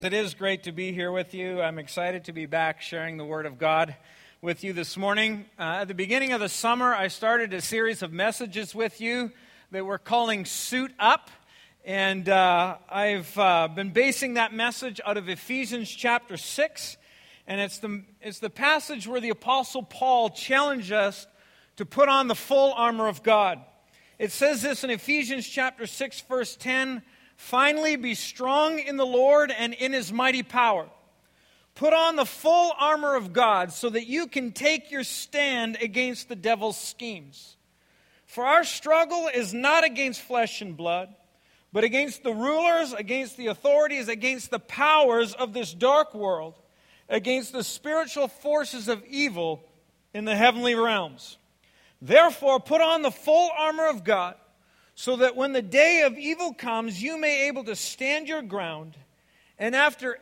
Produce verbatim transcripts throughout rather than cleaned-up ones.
It is great to be here with you. I'm excited to be back sharing the Word of God with you this morning. Uh, at the beginning of the summer, I started a series of messages with you that we're calling Suit Up. And uh, I've uh, been basing that message out of Ephesians chapter six. And it's the, it's the passage where the Apostle Paul challenged us to put on the full armor of God. It says this in Ephesians chapter six, verse ten, "Finally, be strong in the Lord and in His mighty power. Put on the full armor of God so that you can take your stand against the devil's schemes. For our struggle is not against flesh and blood, but against the rulers, against the authorities, against the powers of this dark world, against the spiritual forces of evil in the heavenly realms. Therefore, put on the full armor of God, so that when the day of evil comes, you may be able to stand your ground, and after,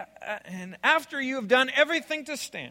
and after you have done everything to stand,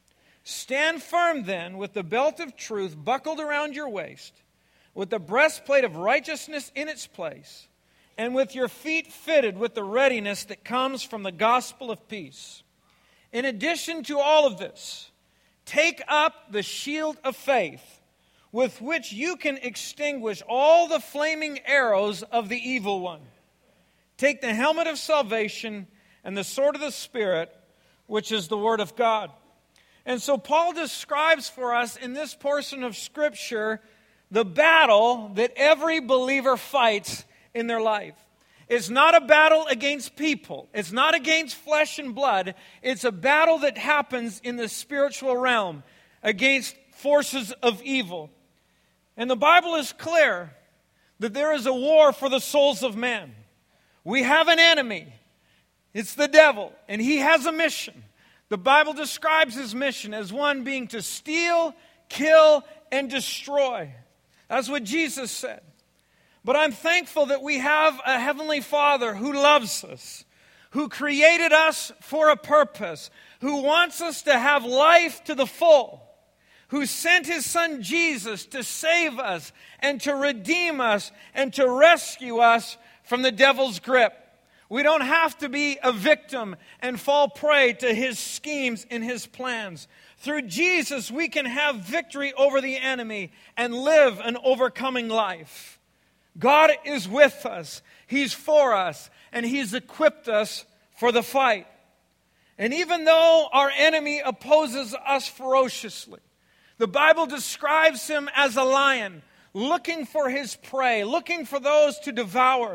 stand firm then with the belt of truth buckled around your waist, with the breastplate of righteousness in its place, and with your feet fitted with the readiness that comes from the gospel of peace. In addition to all of this, take up the shield of faith, with which you can extinguish all the flaming arrows of the evil one. Take the helmet of salvation and the sword of the Spirit, which is the Word of God." And so Paul describes for us in this portion of Scripture the battle that every believer fights in their life. It's not a battle against people. It's not against flesh and blood. It's a battle that happens in the spiritual realm against forces of evil. And the Bible is clear that there is a war for the souls of men. We have an enemy. It's the devil, and he has a mission. The Bible describes his mission as one being to steal, kill, and destroy. That's what Jesus said. But I'm thankful that we have a Heavenly Father who loves us, who created us for a purpose, who wants us to have life to the full, who sent His Son Jesus to save us and to redeem us and to rescue us from the devil's grip. We don't have to be a victim and fall prey to his schemes and his plans. Through Jesus, we can have victory over the enemy and live an overcoming life. God is with us. He's for us, and He's equipped us for the fight. And even though our enemy opposes us ferociously, the Bible describes him as a lion, looking for his prey, looking for those to devour.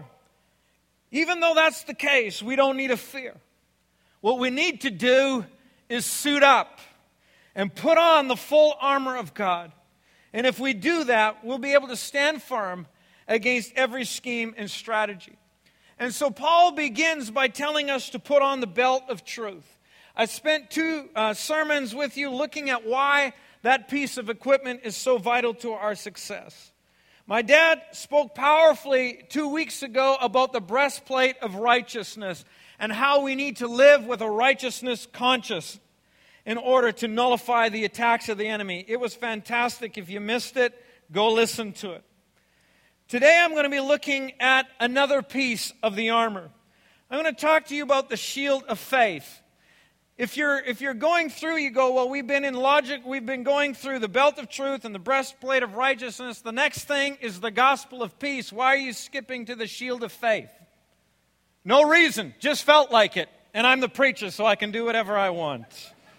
Even though that's the case, we don't need to fear. What we need to do is suit up and put on the full armor of God. And if we do that, we'll be able to stand firm against every scheme and strategy. And so Paul begins by telling us to put on the belt of truth. I spent two uh, sermons with you looking at why that piece of equipment is so vital to our success. My dad spoke powerfully two weeks ago about the breastplate of righteousness and how we need to live with a righteousness conscience in order to nullify the attacks of the enemy. It was fantastic. If you missed it, go listen to it. Today I'm going to be looking at another piece of the armor. I'm going to talk to you about the shield of faith. If you're if you're going through, you go, well, we've been in logic, we've been going through the belt of truth and the breastplate of righteousness. The next thing is the gospel of peace. Why are you skipping to the shield of faith? No reason, just felt like it. And I'm the preacher, so I can do whatever I want.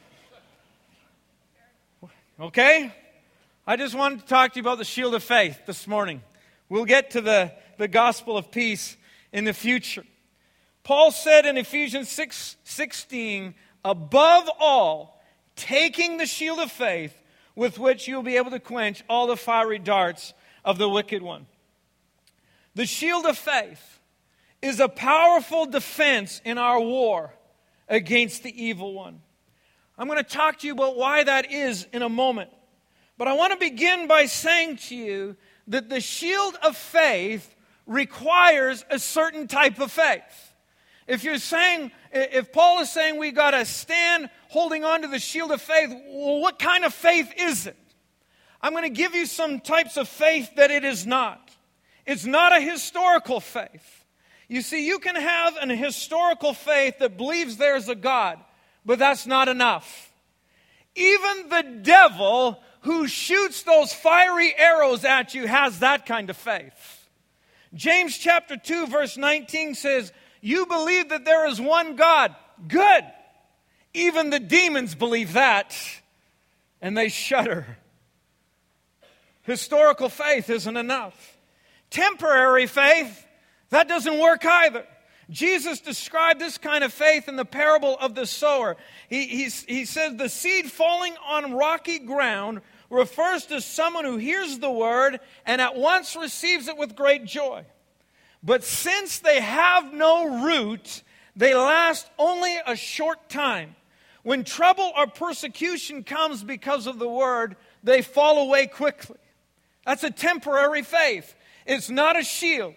Okay? I just wanted to talk to you about the shield of faith this morning. We'll get to the, the gospel of peace in the future. Paul said in Ephesians six sixteen, above all, taking the shield of faith with which you'll be able to quench all the fiery darts of the wicked one. The shield of faith is a powerful defense in our war against the evil one. I'm going to talk to you about why that is in a moment. But I want to begin by saying to you that the shield of faith requires a certain type of faith. If you're saying, if Paul is saying we got to stand holding on to the shield of faith, well, what kind of faith is it? I'm going to give you some types of faith that it is not. It's not a historical faith. You see, you can have an historical faith that believes there's a God, but that's not enough. Even the devil who shoots those fiery arrows at you has that kind of faith. James chapter two verse nineteen says, you believe that there is one God. Good. Even the demons believe that, and they shudder. Historical faith isn't enough. Temporary faith, that doesn't work either. Jesus described this kind of faith in the parable of the sower. He, he, he says the seed falling on rocky ground refers to someone who hears the word and at once receives it with great joy. But since they have no root, they last only a short time. When trouble or persecution comes because of the word, they fall away quickly. That's a temporary faith. It's not a shield.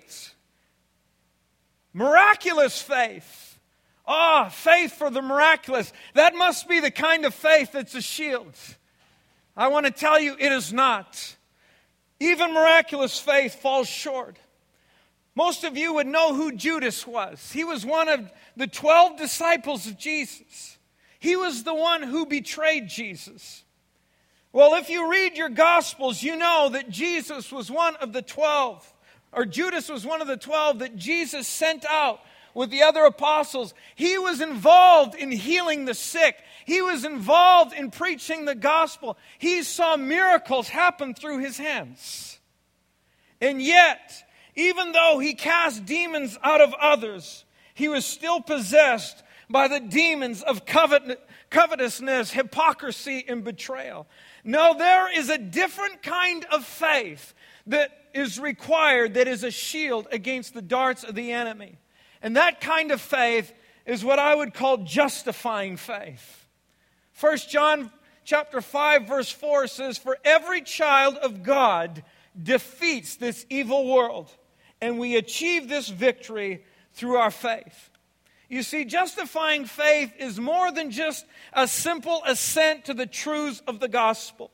Miraculous faith. Ah, oh, faith for the miraculous. That must be the kind of faith that's a shield. I want to tell you, it is not. Even miraculous faith falls short. Most of you would know who Judas was. He was one of the twelve disciples of Jesus. He was the one who betrayed Jesus. Well, if you read your Gospels, you know that Jesus was one of the twelve, or Judas was one of the twelve that Jesus sent out with the other apostles. He was involved in healing the sick. He was involved in preaching the gospel. He saw miracles happen through his hands. And yet, even though he cast demons out of others, he was still possessed by the demons of covet- covetousness, hypocrisy, and betrayal. No, there is a different kind of faith that is required, that is a shield against the darts of the enemy. And that kind of faith is what I would call justifying faith. First John chapter five verse four says, for every child of God defeats this evil world, and we achieve this victory through our faith. You see, justifying faith is more than just a simple assent to the truths of the gospel.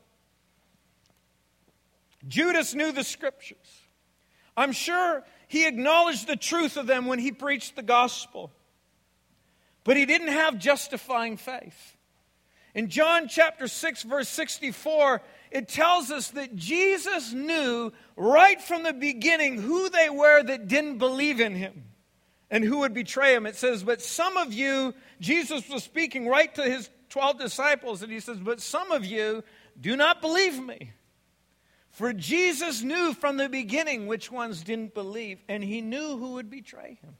Judas knew the scriptures. I'm sure he acknowledged the truth of them when he preached the gospel. But he didn't have justifying faith. In John chapter six, verse sixty-four, it tells us that Jesus knew right from the beginning who they were that didn't believe in him and who would betray him. It says, but some of you, Jesus was speaking right to his twelve disciples, and he says, but some of you do not believe me. For Jesus knew from the beginning which ones didn't believe, and he knew who would betray him.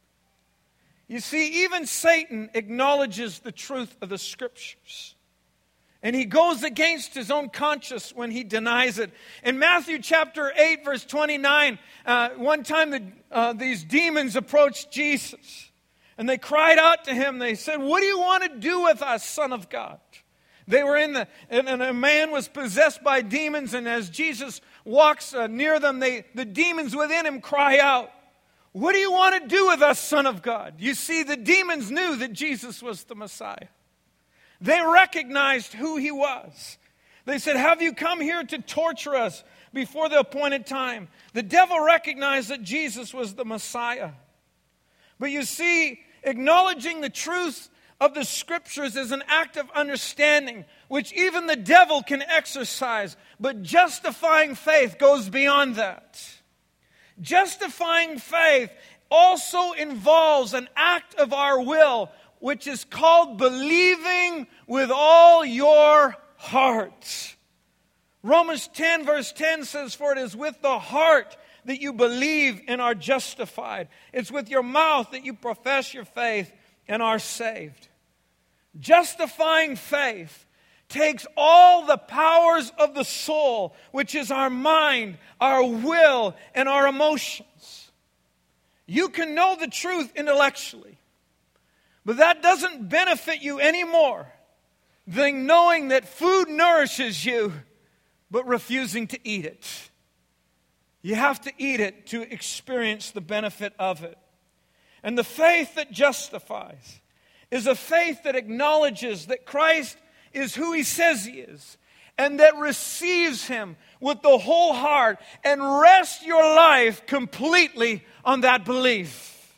You see, even Satan acknowledges the truth of the scriptures. And he goes against his own conscience when he denies it. In Matthew chapter eight, verse twenty-nine, uh, one time the, uh, these demons approached Jesus. And they cried out to him. They said, what do you want to do with us, Son of God? They were in the, and, and a man was possessed by demons. And as Jesus walks uh, near them, they, the demons within him cry out, what do you want to do with us, Son of God? You see, the demons knew that Jesus was the Messiah. They recognized who he was. They said, have you come here to torture us before the appointed time? The devil recognized that Jesus was the Messiah. But you see, acknowledging the truth of the scriptures is an act of understanding, which even the devil can exercise. But justifying faith goes beyond that. Justifying faith also involves an act of our will, which is called believing with all your heart. Romans ten verse ten says, for it is with the heart that you believe and are justified. It's with your mouth that you profess your faith and are saved. Justifying faith takes all the powers of the soul, which is our mind, our will, and our emotions. You can know the truth intellectually, but that doesn't benefit you any more than knowing that food nourishes you, but refusing to eat it. You have to eat it to experience the benefit of it. And the faith that justifies is a faith that acknowledges that Christ is who he says he is, and that receives him with the whole heart and rests your life completely on that belief.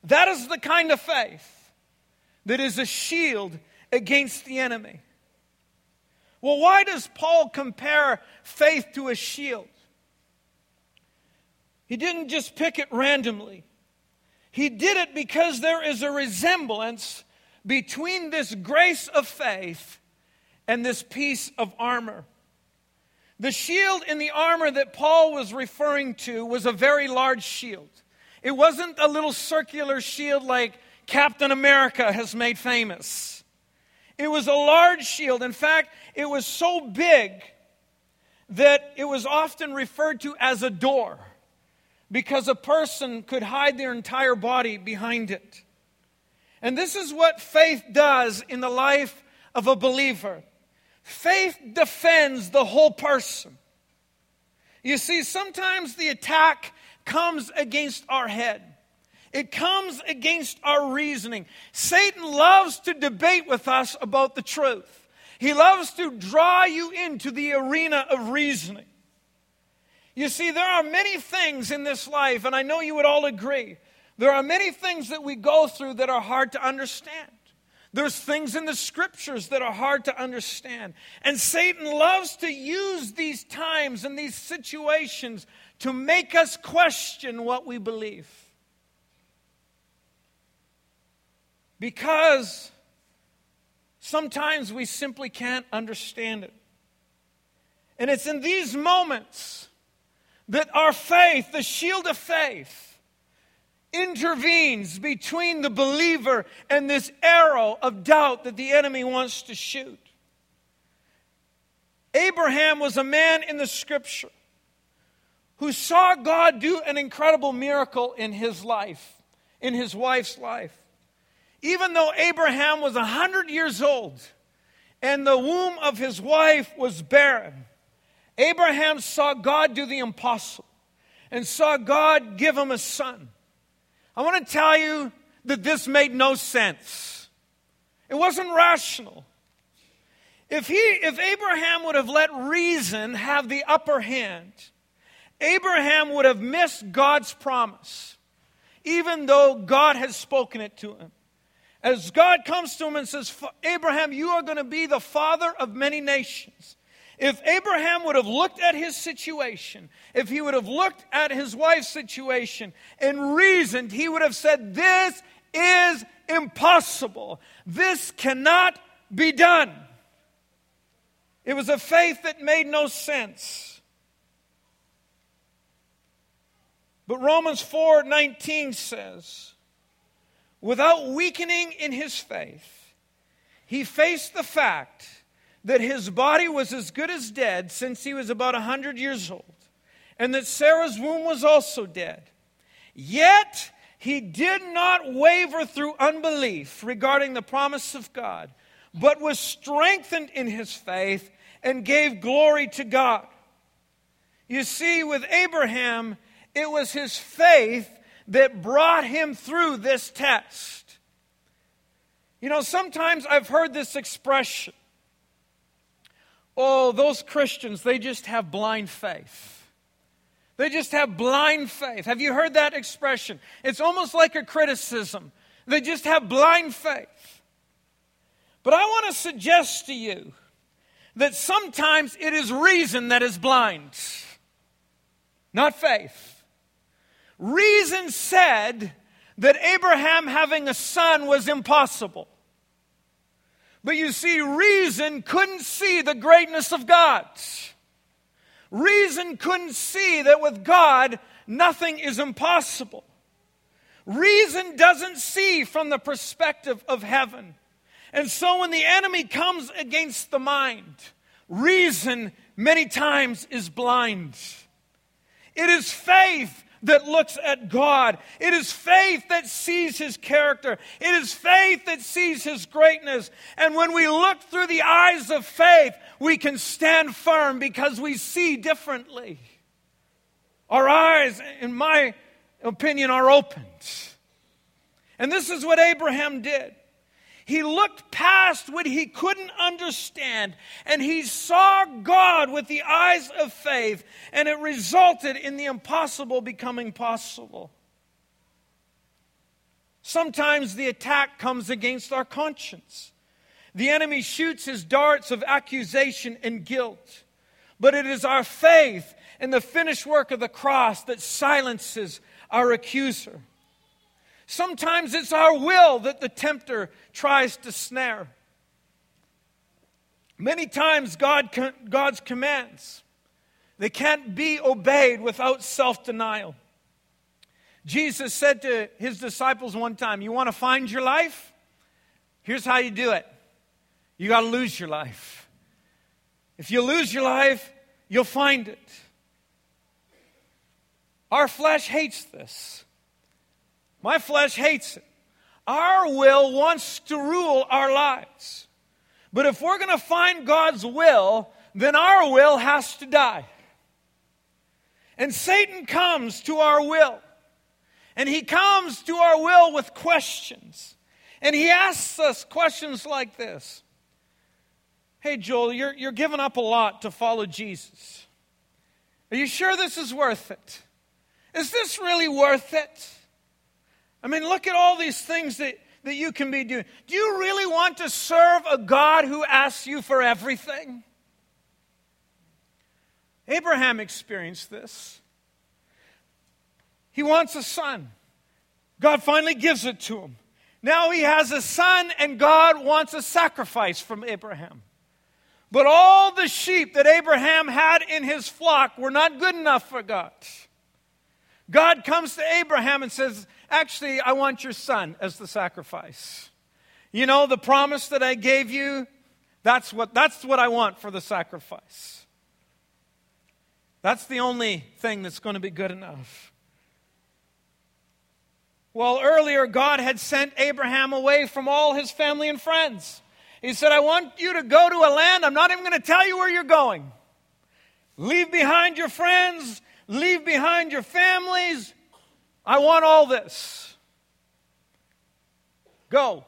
That is the kind of faith that is a shield against the enemy. Well, why does Paul compare faith to a shield? He didn't just pick it randomly. He did it because there is a resemblance between this grace of faith and this piece of armor. The shield in the armor that Paul was referring to was a very large shield. It wasn't a little circular shield like Captain America has made famous. It was a large shield. In fact, it was so big that it was often referred to as a door, because a person could hide their entire body behind it. And this is what faith does in the life of a believer. Faith defends the whole person. You see, sometimes the attack comes against our head. It comes against our reasoning. Satan loves to debate with us about the truth. He loves to draw you into the arena of reasoning. You see, there are many things in this life, and I know you would all agree, there are many things that we go through that are hard to understand. There's things in the Scriptures that are hard to understand. And Satan loves to use these times and these situations to make us question what we believe. Because sometimes we simply can't understand it. And it's in these moments that our faith, the shield of faith, intervenes between the believer and this arrow of doubt that the enemy wants to shoot. Abraham was a man in the Scripture who saw God do an incredible miracle in his life, in his wife's life. Even though Abraham was one hundred years old and the womb of his wife was barren, Abraham saw God do the impossible and saw God give him a son. I want to tell you that this made no sense. It wasn't rational. If he, if Abraham would have let reason have the upper hand, Abraham would have missed God's promise, even though God has spoken it to him. As God comes to him and says, Abraham, you are going to be the father of many nations. If Abraham would have looked at his situation, if he would have looked at his wife's situation and reasoned, he would have said, this is impossible. This cannot be done. It was a faith that made no sense. But Romans four nineteen says, without weakening in his faith, he faced the fact that his body was as good as dead since he was about one hundred years old, and that Sarah's womb was also dead. Yet he did not waver through unbelief regarding the promise of God, but was strengthened in his faith and gave glory to God. You see, with Abraham, it was his faith that brought him through this test. You know, sometimes I've heard this expression, oh, those Christians, they just have blind faith. They just have blind faith. Have you heard that expression? It's almost like a criticism. They just have blind faith. But I want to suggest to you that sometimes it is reason that is blind, not faith. Reason said that Abraham having a son was impossible. But you see, reason couldn't see the greatness of God. Reason couldn't see that with God, nothing is impossible. Reason doesn't see from the perspective of heaven. And so when the enemy comes against the mind, reason many times is blind. It is faith that looks at God. It is faith that sees His character. It is faith that sees His greatness. And when we look through the eyes of faith, we can stand firm because we see differently. Our eyes, in my opinion, are opened. And this is what Abraham did. He looked past what he couldn't understand, and he saw God with the eyes of faith, and it resulted in the impossible becoming possible. Sometimes the attack comes against our conscience. The enemy shoots his darts of accusation and guilt. But it is our faith in the finished work of the cross that silences our accuser. Sometimes it's our will that the tempter tries to snare. Many times God, God's commands, they can't be obeyed without self-denial. Jesus said to his disciples one time, you want to find your life? Here's how you do it. You got to lose your life. If you lose your life, you'll find it. Our flesh hates this. My flesh hates it. Our will wants to rule our lives. But if we're going to find God's will, then our will has to die. And Satan comes to our will. And he comes to our will with questions. And he asks us questions like this. Hey, Joel, you're, you're giving up a lot to follow Jesus. Are you sure this is worth it? Is this really worth it? I mean, look at all these things that, that you can be doing. Do you really want to serve a God who asks you for everything? Abraham experienced this. He wants a son. God finally gives it to him. Now he has a son, and God wants a sacrifice from Abraham. But all the sheep that Abraham had in his flock were not good enough for God. God comes to Abraham and says, actually, I want your son as the sacrifice. You know, the promise that I gave you, that's what, that's what I want for the sacrifice. That's the only thing that's going to be good enough. Well, earlier, God had sent Abraham away from all his family and friends. He said, I want you to go to a land. I'm not even going to tell you where you're going. Leave behind your friends. Leave behind your families. I want all this. Go.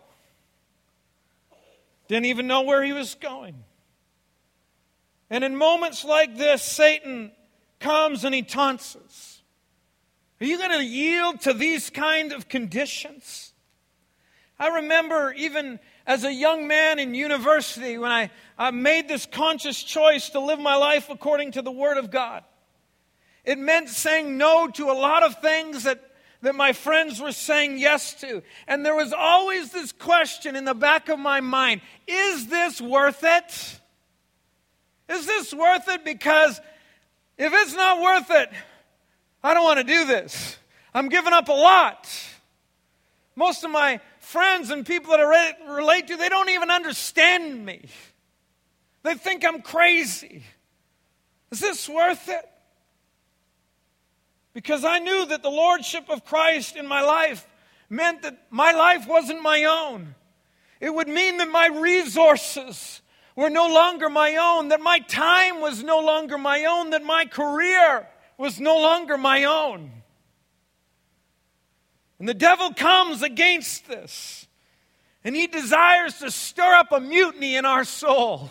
Didn't even know where he was going. And in moments like this, Satan comes and he taunts us. Are you going to yield to these kind of conditions? I remember even as a young man in university when I, I made this conscious choice to live my life according to the Word of God. It meant saying no to a lot of things that, that my friends were saying yes to. And there was always this question in the back of my mind, is this worth it? Is this worth it? Because if it's not worth it, I don't want to do this. I'm giving up a lot. Most of my friends and people that I relate to, they don't even understand me. They think I'm crazy. Is this worth it? Because I knew that the lordship of Christ in my life meant that my life wasn't my own. It would mean that my resources were no longer my own, that my time was no longer my own, that my career was no longer my own. And the devil comes against this. And he desires to stir up a mutiny in our soul.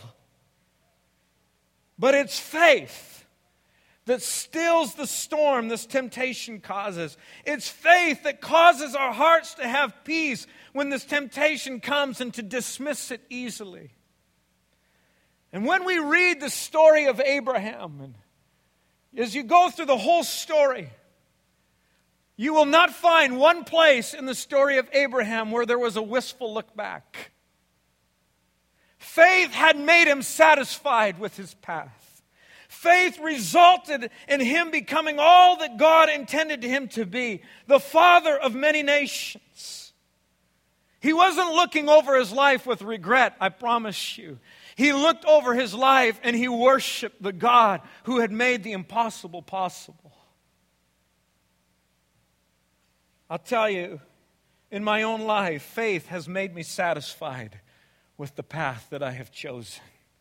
But it's faith that stills the storm this temptation causes. It's faith that causes our hearts to have peace when this temptation comes and to dismiss it easily. And when we read the story of Abraham, and as you go through the whole story, you will not find one place in the story of Abraham where there was a wistful look back. Faith had made him satisfied with his path. Faith resulted in him becoming all that God intended him to be, the father of many nations. He wasn't looking over his life with regret, I promise you. He looked over his life and he worshiped the God who had made the impossible possible. I'll tell you, in my own life, faith has made me satisfied with the path that I have chosen.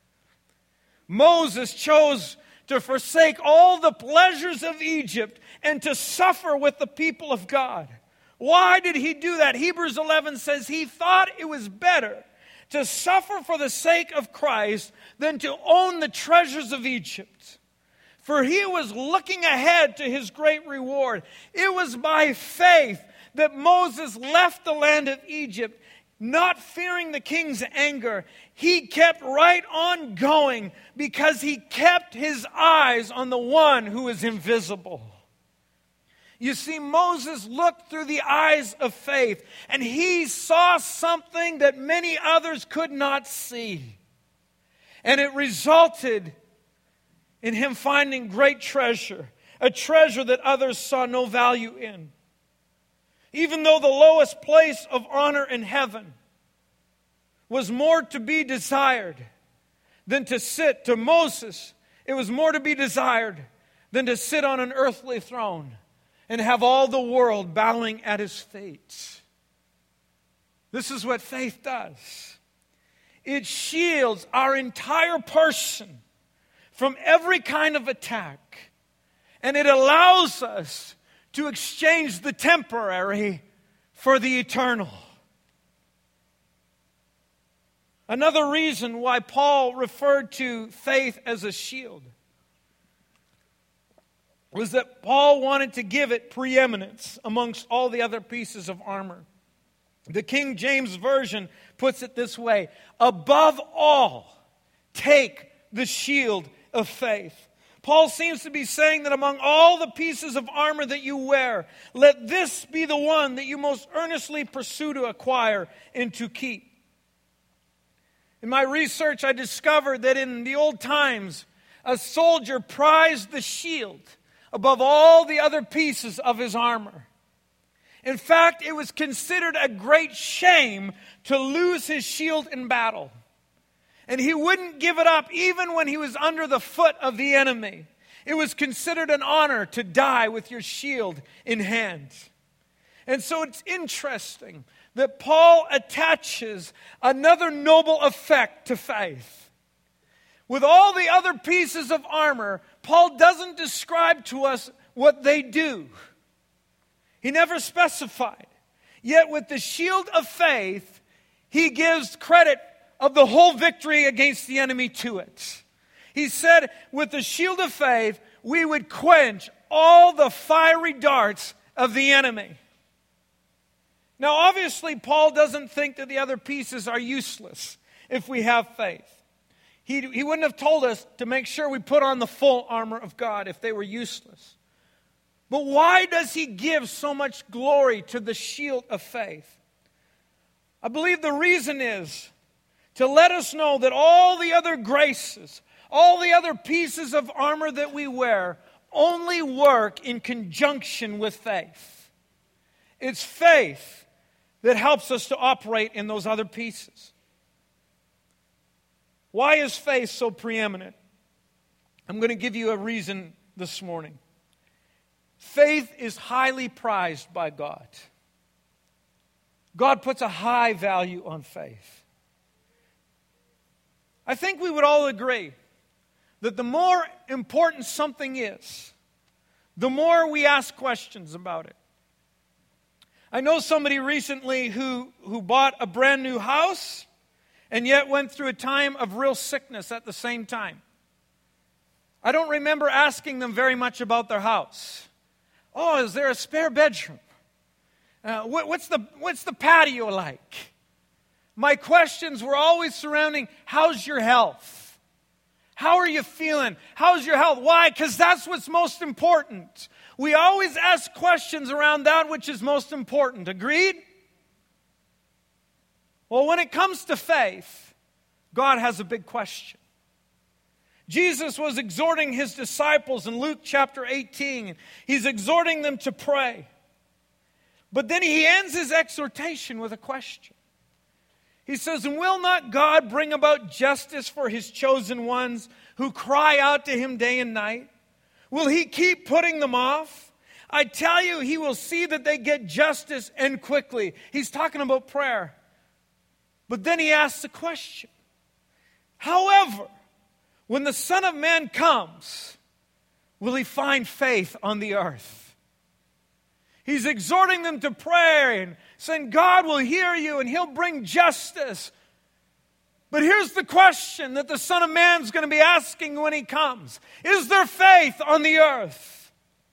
Moses chose to forsake all the pleasures of Egypt and to suffer with the people of God. Why did he do that? Hebrews eleven says he thought it was better to suffer for the sake of Christ than to own the treasures of Egypt. For he was looking ahead to his great reward. It was by faith that Moses left the land of Egypt, not fearing the king's anger. He kept right on going because he kept his eyes on the one who is invisible. You see, Moses looked through the eyes of faith, and he saw something that many others could not see. And it resulted in him finding great treasure, a treasure that others saw no value in. Even though the lowest place of honor in heaven was more to be desired than to sit, to Moses, it was more to be desired than to sit on an earthly throne and have all the world bowing at his feet. This is what faith does. It shields our entire person from every kind of attack. And it allows us to exchange the temporary for the eternal. Another reason why Paul referred to faith as a shield was that Paul wanted to give it preeminence amongst all the other pieces of armor. The King James Version puts it this way: above all, take the shield of faith. Paul seems to be saying that among all the pieces of armor that you wear, let this be the one that you most earnestly pursue to acquire and to keep. In my research, I discovered that in the old times, a soldier prized the shield above all the other pieces of his armor. In fact, it was considered a great shame to lose his shield in battle. And he wouldn't give it up even when he was under the foot of the enemy. It was considered an honor to die with your shield in hand. And so it's interesting that Paul attaches another noble effect to faith. With all the other pieces of armor, Paul doesn't describe to us what they do. He never specified. Yet with the shield of faith, he gives credit of the whole victory against the enemy to it. He said, with the shield of faith, we would quench all the fiery darts of the enemy. Now, obviously, Paul doesn't think that the other pieces are useless if we have faith. He, he wouldn't have told us to make sure we put on the full armor of God if they were useless. But why does he give so much glory to the shield of faith? I believe the reason is to let us know that all the other graces, all the other pieces of armor that we wear only work in conjunction with faith. It's faith that helps us to operate in those other pieces. Why is faith so preeminent? I'm going to give you a reason this morning. Faith is highly prized by God. God puts a high value on faith. I think we would all agree that the more important something is, the more we ask questions about it. I know somebody recently who, who bought a brand new house and yet went through a time of real sickness at the same time. I don't remember asking them very much about their house. Oh, is there a spare bedroom? Uh, what, what's the what's the patio like? My questions were always surrounding, how's your health? How are you feeling? How's your health? Why? Because that's what's most important. We always ask questions around that which is most important. Agreed? Well, when it comes to faith, God has a big question. Jesus was exhorting his disciples in Luke chapter eighteen. He's exhorting them to pray. But then he ends his exhortation with a question. He says, "And will not God bring about justice for his chosen ones who cry out to him day and night? Will he keep putting them off? I tell you, he will see that they get justice and quickly." He's talking about prayer. But then he asks a question. "However, when the Son of Man comes, will he find faith on the earth?" He's exhorting them to pray and saying, God will hear you and he'll bring justice. But here's the question that the Son of Man is going to be asking when he comes. Is there faith on the earth?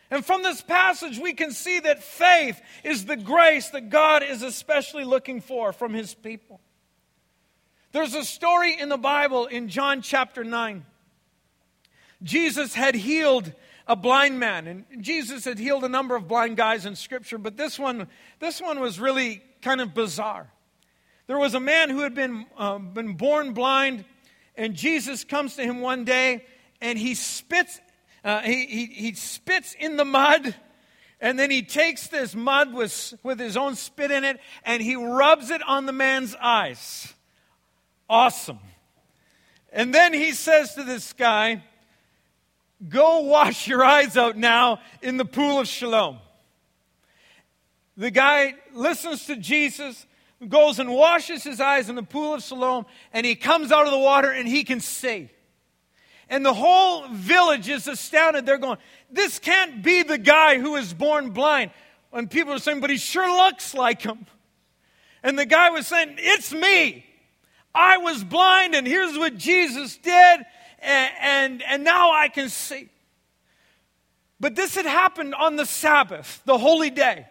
And from this passage, we can see that faith is the grace that God is especially looking for from His people. There's a story in the Bible in John chapter nine. Jesus had healed a blind man. And Jesus had healed a number of blind guys in Scripture, but this one, this one was really kind of bizarre. There was a man who had been, um, been born blind, and Jesus comes to him one day, and he spits Uh, he, he, he spits in the mud, and then he takes this mud with, with his own spit in it, and he rubs it on the man's eyes. Awesome. And then he says to this guy, go wash your eyes out now in the pool of Siloam. The guy listens to Jesus, goes and washes his eyes in the pool of Siloam, and he comes out of the water and he can see. And the whole village is astounded. They're going, this can't be the guy who was born blind. And people are saying, but he sure looks like him. And the guy was saying, it's me. I was blind, and here's what Jesus did, and, and, and now I can see. But this had happened on the Sabbath, the holy day.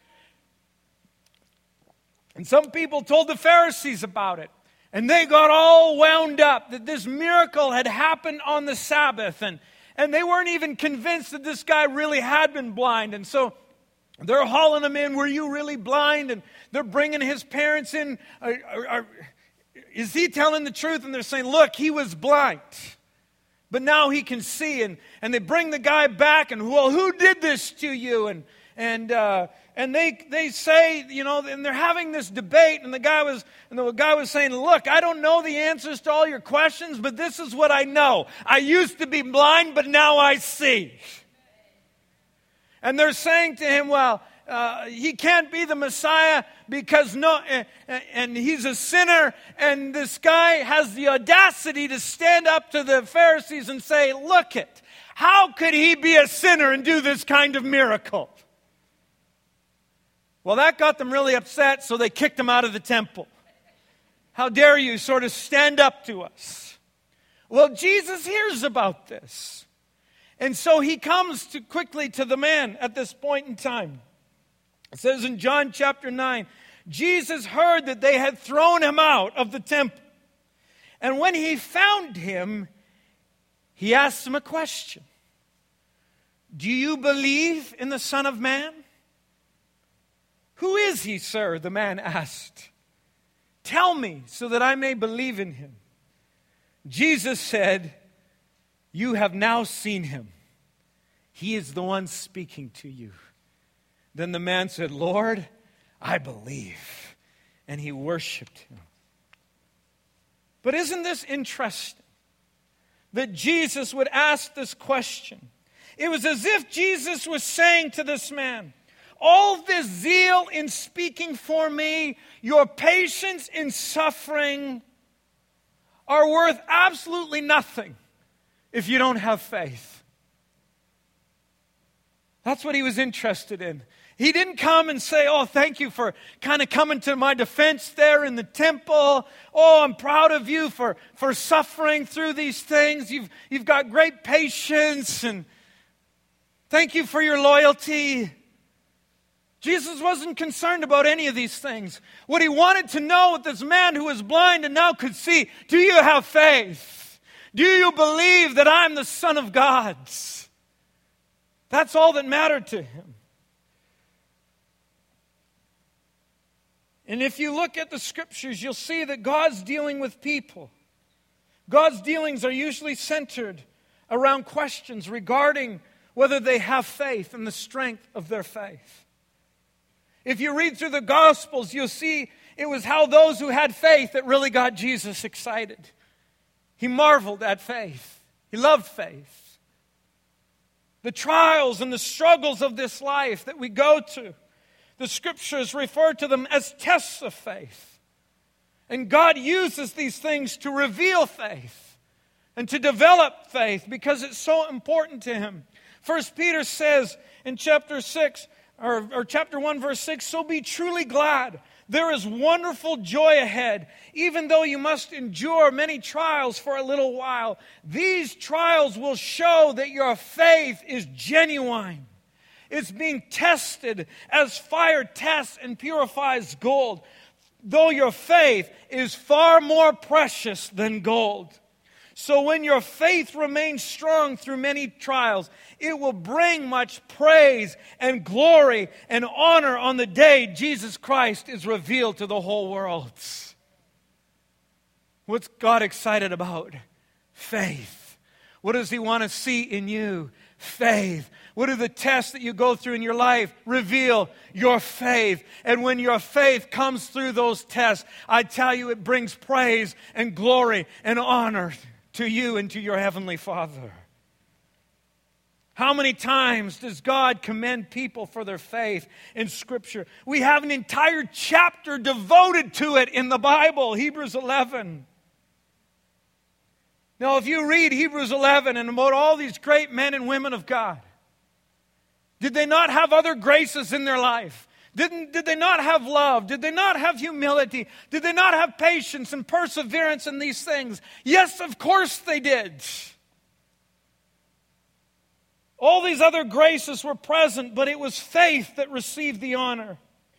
And some people told the Pharisees about it. And they got all wound up that this miracle had happened on the Sabbath. And, and they weren't even convinced that this guy really had been blind. And so they're hauling him in. Were you really blind? And they're bringing his parents in. Are, are, are, is he telling the truth? And they're saying, look, he was blind, but now he can see. And, and they bring the guy back. And, well, who did this to you? And, and, uh, And they they say, you know, and they're having this debate, and the guy was and the guy was saying, look, I don't know the answers to all your questions, but this is what I know. I used to be blind, but now I see. And they're saying to him, well, uh, he can't be the Messiah because no, uh, and he's a sinner. And this guy has the audacity to stand up to the Pharisees and say, look it, how could he be a sinner and do this kind of miracle? Well, that got them really upset, so they kicked him out of the temple. How dare you sort of stand up to us? Well, Jesus hears about this. And so he comes to quickly to the man at this point in time. It says in John chapter nine, Jesus heard that they had thrown him out of the temple. And when he found him, he asked him a question. Do you believe in the Son of Man? Who is he, sir? The man asked. Tell me so that I may believe in him. Jesus said, you have now seen him. He is the one speaking to you. Then the man said, Lord, I believe. And he worshiped him. But isn't this interesting? That Jesus would ask this question. It was as if Jesus was saying to this man, all this zeal in speaking for me, your patience in suffering are worth absolutely nothing if you don't have faith. That's what he was interested in. He didn't come and say, oh, thank you for kind of coming to my defense there in the temple. Oh, I'm proud of you for, for suffering through these things. You've, you've got great patience, and thank you for your loyalty. Jesus wasn't concerned about any of these things. What he wanted to know with this man who was blind and now could see, do you have faith? Do you believe that I'm the Son of God? That's all that mattered to him. And if you look at the Scriptures, you'll see that God's dealing with people. God's dealings are usually centered around questions regarding whether they have faith and the strength of their faith. If you read through the Gospels, you'll see it was how those who had faith that really got Jesus excited. He marveled at faith. He loved faith. The trials and the struggles of this life that we go to, the Scriptures refer to them as tests of faith. And God uses these things to reveal faith and to develop faith because it's so important to Him. First Peter says in chapter six, or, or chapter one, verse six, so be truly glad. There is wonderful joy ahead, even though you must endure many trials for a little while. These trials will show that your faith is genuine. It's being tested as fire tests and purifies gold. Though your faith is far more precious than gold. So when your faith remains strong through many trials, it will bring much praise and glory and honor on the day Jesus Christ is revealed to the whole world. What's God excited about? Faith. What does He want to see in you? Faith. What do the tests that you go through in your life reveal? Your faith. And when your faith comes through those tests, I tell you, it brings praise and glory and honor to you and to your Heavenly Father. How many times does God commend people for their faith in Scripture? We have an entire chapter devoted to it in the Bible, Hebrews eleven. Now, if you read Hebrews eleven and about all these great men and women of God, did they not have other graces in their life? Didn't, did they not have love? Did they not have humility? Did they not have patience and perseverance in these things? Yes, of course they did. All these other graces were present, but it was faith that received the honor.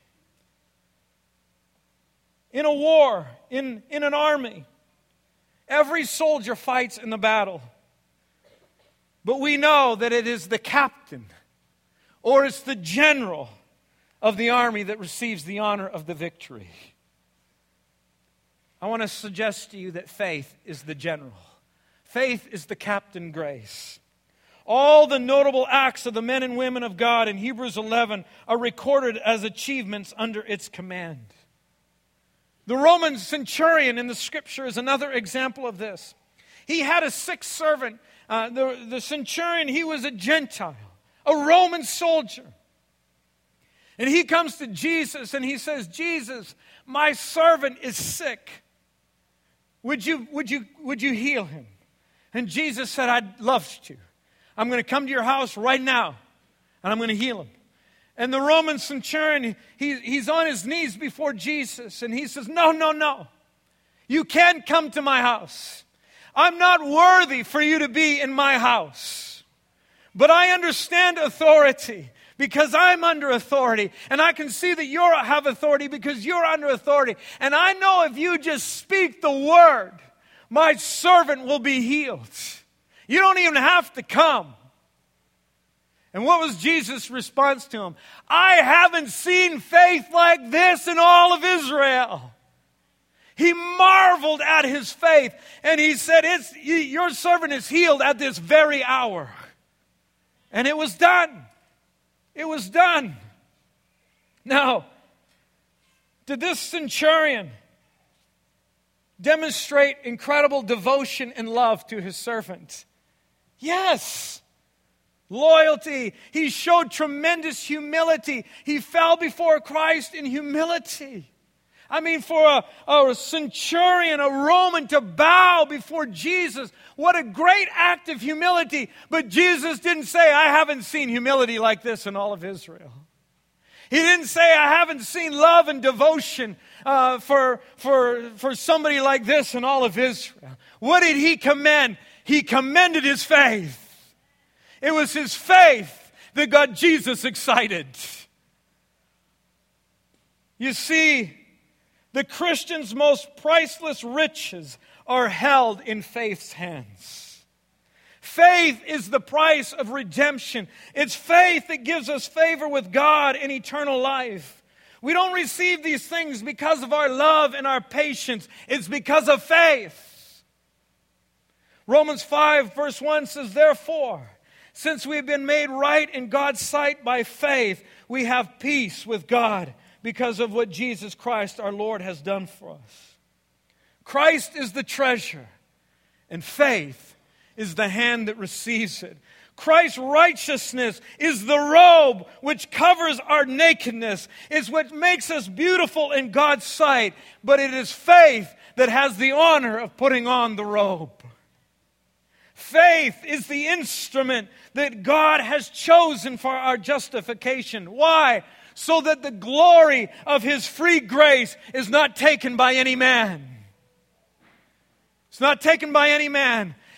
In a war, in, in an army, every soldier fights in the battle. But we know that it is the captain or it's the general of the army that receives the honor of the victory. I want to suggest to you that faith is the general. Faith is the captain grace. All the notable acts of the men and women of God in Hebrews eleven are recorded as achievements under its command. The Roman centurion in the Scripture is another example of this. He had a sick servant. Uh, the, the centurion, he was a Gentile, a Roman soldier. And he comes to Jesus and he says, Jesus, my servant is sick. Would you, would you, would you heal him? And Jesus said, I'd love to. I'm going to come to your house right now and I'm going to heal him. And the Roman centurion, he, he's on his knees before Jesus and he says, no, no, no. You can't come to my house. I'm not worthy for you to be in my house. But I understand authority. Because I'm under authority. And I can see that you have authority because you're under authority. And I know if you just speak the word, my servant will be healed. You don't even have to come. And what was Jesus' response to him? I haven't seen faith like this in all of Israel. He marveled at his faith. And he said, it's, your servant is healed at this very hour. And it was done. It was done. Now, did this centurion demonstrate incredible devotion and love to his servant? Yes. Loyalty. He showed tremendous humility. He fell before Christ in humility. I mean, for a, a centurion, a Roman, to bow before Jesus, what a great act of humility. But Jesus didn't say, I haven't seen humility like this in all of Israel. He didn't say, I haven't seen love and devotion uh, for, for, for somebody like this in all of Israel. What did he commend? He commended his faith. It was his faith that got Jesus excited. You see, the Christian's most priceless riches are held in faith's hands. Faith is the price of redemption. It's faith that gives us favor with God and eternal life. We don't receive these things because of our love and our patience. It's because of faith. Romans five verse one says, therefore, since we've been made right in God's sight by faith, we have peace with God because of what Jesus Christ our Lord has done for us. Christ is the treasure, and faith is the hand that receives it. Christ's righteousness is the robe which covers our nakedness. It's what makes us beautiful in God's sight, but it is faith that has the honor of putting on the robe. Faith is the instrument that God has chosen for our justification. Why? So that the glory of His free grace is not taken by any man. It's not taken by any man.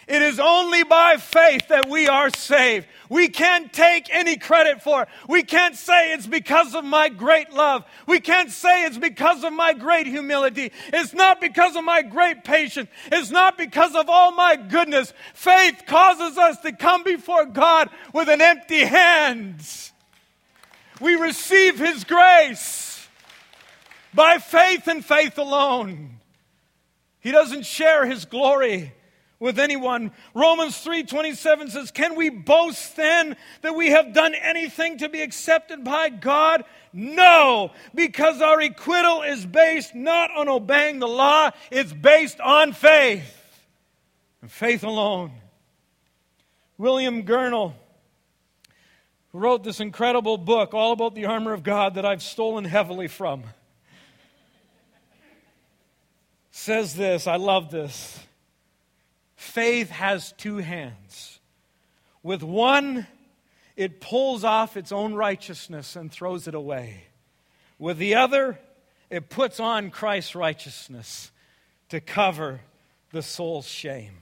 It is only by faith that we are saved. We can't take any credit for it. We can't say it's because of my great love. We can't say it's because of my great humility. It's not because of my great patience. It's not because of all my goodness. Faith causes us to come before God with an empty hand. We receive His grace by faith and faith alone. He doesn't share His glory with anyone. Romans three twenty-seven says, can we boast then that we have done anything to be accepted by God? No, because our acquittal is based not on obeying the law, it's based on faith. And faith alone. William Gurnall, who wrote this incredible book all about the armor of God that I've stolen heavily from, says this, I love this. Faith has two hands. With one, it pulls off its own righteousness and throws it away. With the other, it puts on Christ's righteousness to cover the soul's shame.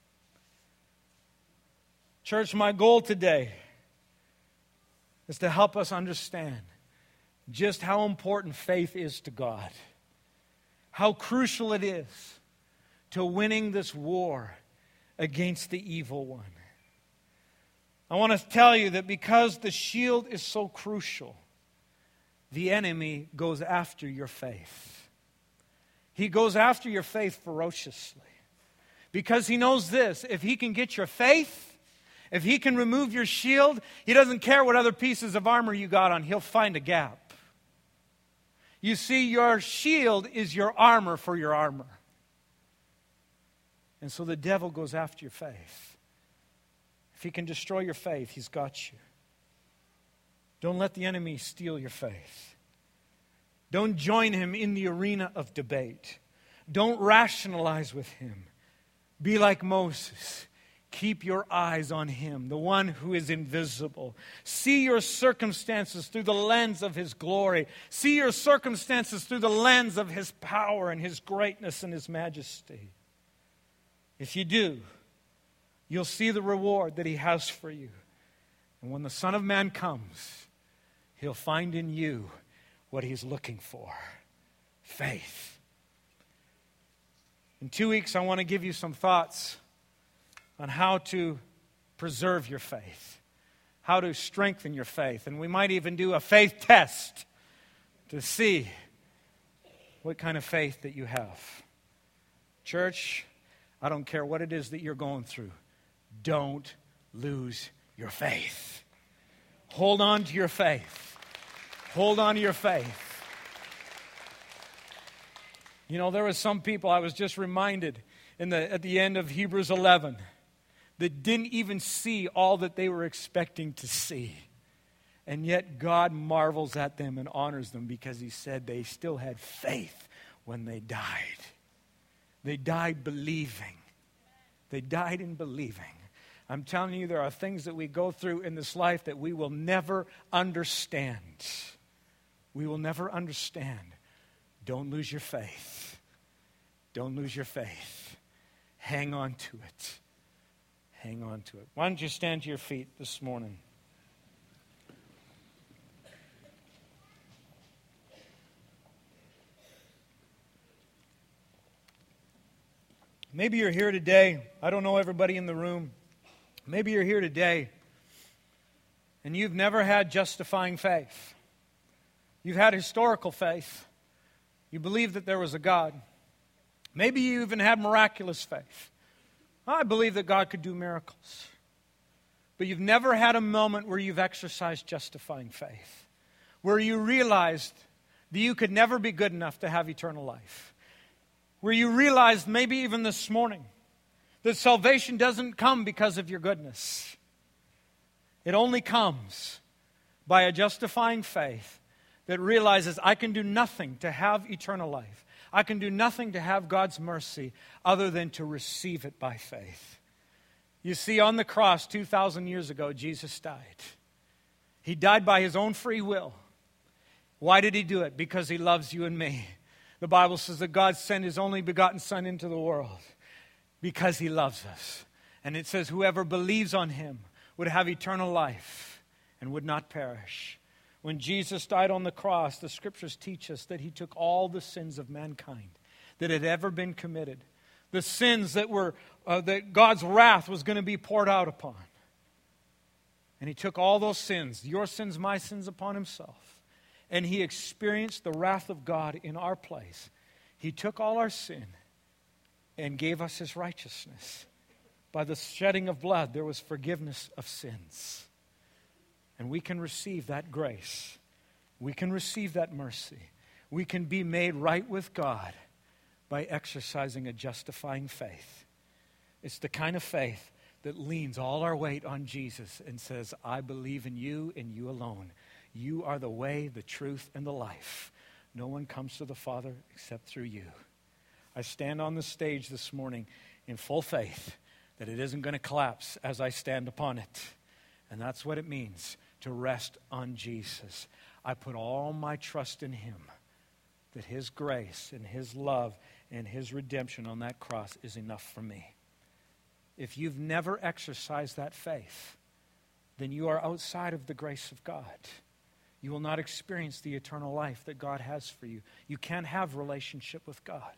Church, my goal today is to help us understand just how important faith is to God. How crucial it is to winning this war against the evil one. I want to tell you that because the shield is so crucial, the enemy goes after your faith. He goes after your faith ferociously. Because he knows this, if he can get your faith, if he can remove your shield, he doesn't care what other pieces of armor you got on, he'll find a gap. You see, your shield is your armor for your armor. And so the devil goes after your faith. If he can destroy your faith, he's got you. Don't let the enemy steal your faith. Don't join him in the arena of debate. Don't rationalize with him. Be like Moses. Keep your eyes on Him, the one who is invisible. See your circumstances through the lens of His glory. See your circumstances through the lens of His power and His greatness and His majesty. If you do, you'll see the reward that He has for you. And when the Son of Man comes, He'll find in you what He's looking for. Faith. In two weeks, I want to give you some thoughts on how to preserve your faith, how to strengthen your faith. And we might even do a faith test to see what kind of faith that you have. Church, I don't care what it is that you're going through. Don't lose your faith. Hold on to your faith. Hold on to your faith. You know, there were some people, I was just reminded in the, at the end of Hebrews eleven, that didn't even see all that they were expecting to see. And yet God marvels at them and honors them because He said they still had faith when they died. They died believing. They died in believing. I'm telling you, there are things that we go through in this life that we will never understand. We will never understand. Don't lose your faith. Don't lose your faith. Hang on to it. Hang on to it. Why don't you stand to your feet this morning? Maybe you're here today. I don't know everybody in the room. Maybe you're here today and you've never had justifying faith. You've had historical faith. You believe that there was a God. Maybe you even had miraculous faith. I believe that God could do miracles. But you've never had a moment where you've exercised justifying faith, where you realized that you could never be good enough to have eternal life, where you realized maybe even this morning that salvation doesn't come because of your goodness. It only comes by a justifying faith that realizes I can do nothing to have eternal life. I can do nothing to have God's mercy other than to receive it by faith. You see, on the cross two thousand years ago, Jesus died. He died by His own free will. Why did He do it? Because He loves you and me. The Bible says that God sent His only begotten Son into the world because He loves us. And it says, whoever believes on him would have eternal life and would not perish. When Jesus died on the cross, the scriptures teach us that he took all the sins of mankind that had ever been committed. The sins that were uh, that God's wrath was going to be poured out upon. And he took all those sins, your sins, my sins, upon himself. And he experienced the wrath of God in our place. He took all our sin and gave us his righteousness. By the shedding of blood, there was forgiveness of sins. And we can receive that grace. We can receive that mercy. We can be made right with God by exercising a justifying faith. It's the kind of faith that leans all our weight on Jesus and says, I believe in you and you alone. You are the way, the truth, and the life. No one comes to the Father except through you. I stand on the stage this morning in full faith that it isn't going to collapse as I stand upon it. And that's what it means to rest on Jesus. I put all my trust in him, that his grace and his love and his redemption on that cross is enough for me. If you've never exercised that faith, then you are outside of the grace of God. You will not experience the eternal life that God has for you. You can't have relationship with God.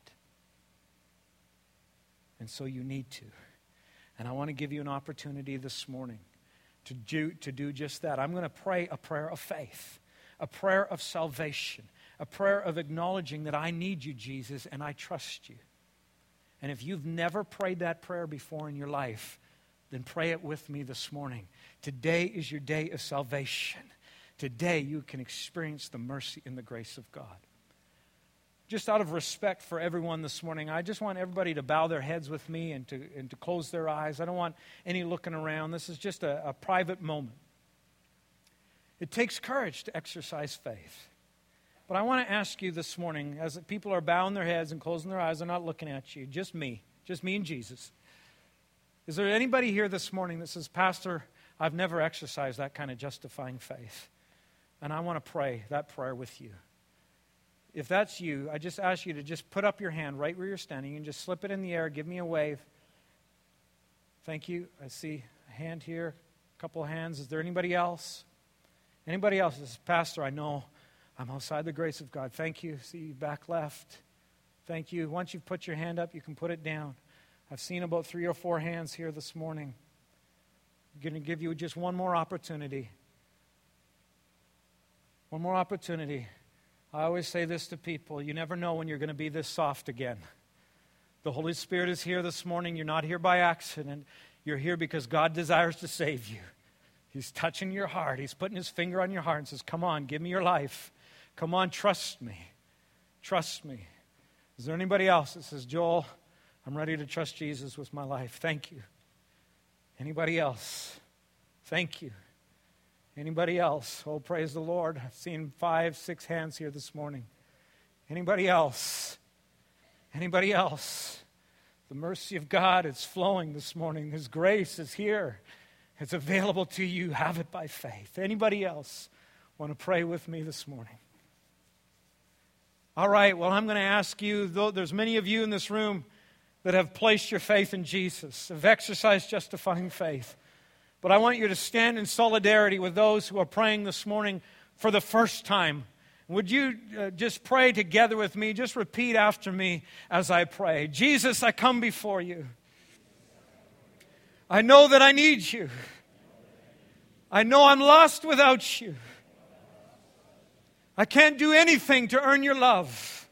And so you need to. And I want to give you an opportunity this morning to do, to do just that. I'm going to pray a prayer of faith, a prayer of salvation, a prayer of acknowledging that I need you, Jesus, and I trust you. And if you've never prayed that prayer before in your life, then pray it with me this morning. Today is your day of salvation. Today you can experience the mercy and the grace of God. Just out of respect for everyone this morning, I just want everybody to bow their heads with me and to, and to close their eyes. I don't want any looking around. This is just a, a private moment. It takes courage to exercise faith. But I want to ask you this morning, as people are bowing their heads and closing their eyes, they're not looking at you, just me, just me and Jesus. Is there anybody here this morning that says, Pastor, I've never exercised that kind of justifying faith, and I want to pray that prayer with you? If that's you, I just ask you to just put up your hand right where you're standing and just slip it in the air, give me a wave. Thank you. I see a hand here, a couple of hands. Is there anybody else? Anybody else that says, Pastor, I know I'm outside the grace of God. Thank you. See you back left. Thank you. Once you've put your hand up, you can put it down. I've seen about three or four hands here this morning. I'm going to give you just one more opportunity. One more opportunity. I always say this to people. You never know when you're going to be this soft again. The Holy Spirit is here this morning. You're not here by accident. You're here because God desires to save you. He's touching your heart. He's putting his finger on your heart and says, come on, give me your life. Come on, trust me. Trust me. Is there anybody else that says, Joel, I'm ready to trust Jesus with my life? Thank you. Anybody else? Thank you. Anybody else? Oh, praise the Lord. I've seen five, six hands here this morning. Anybody else? Anybody else? The mercy of God is flowing this morning. His grace is here. It's available to you. Have it by faith. Anybody else want to pray with me this morning? All right, well, I'm going to ask you, though there's many of you in this room that have placed your faith in Jesus, have exercised justifying faith. But I want you to stand in solidarity with those who are praying this morning for the first time. Would you uh, just pray together with me? Just repeat after me as I pray. Jesus, I come before you. I know that I need you. I know I'm lost without you. I can't do anything to earn your love.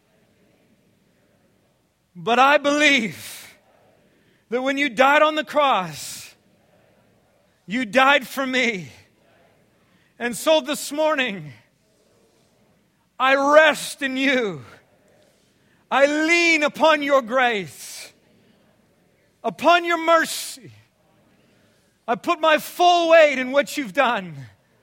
But I believe that when you died on the cross, you died for me. And so this morning, I rest in you. I lean upon your grace, upon your mercy. I put my full weight in what you've done.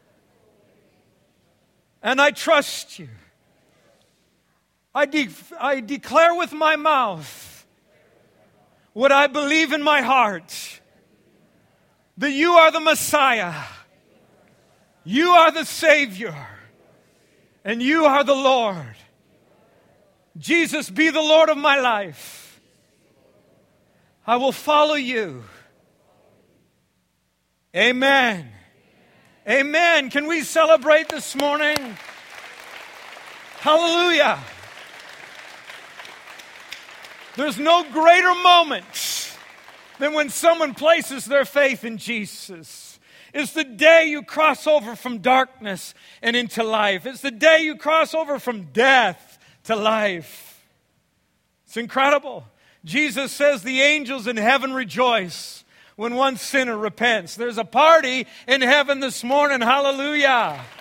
And I trust you. I, de- I declare with my mouth what I believe in my heart. That you are the Messiah. You are the Savior. And you are the Lord. Jesus, be the Lord of my life. I will follow you Amen. Amen. Can we celebrate this morning? Hallelujah. There's no greater moment than when someone places their faith in Jesus. It's the day you cross over from darkness and into life. It's the day you cross over from death to life. It's incredible. Jesus says the angels in heaven rejoice when one sinner repents. There's a party in heaven this morning. Hallelujah.